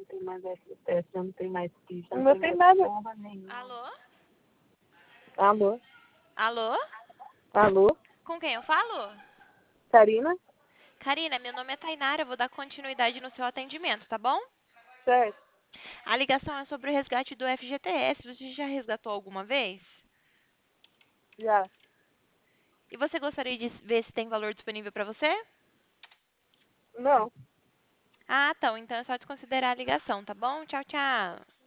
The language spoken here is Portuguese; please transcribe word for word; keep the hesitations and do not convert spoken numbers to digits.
tem mais F P S, já não tem mais ficha. Não tem nada. Alô? Alô? Alô? Alô? Com quem eu falo? Karina? Karina, meu nome é Tainara, eu vou dar continuidade no seu atendimento, tá bom? Certo. A ligação é sobre o resgate do F G T S. Você já resgatou alguma vez? Já. E você gostaria de ver se tem valor disponível para você? Não. Ah, então. Então é só desconsiderar a ligação, tá bom? Tchau, tchau.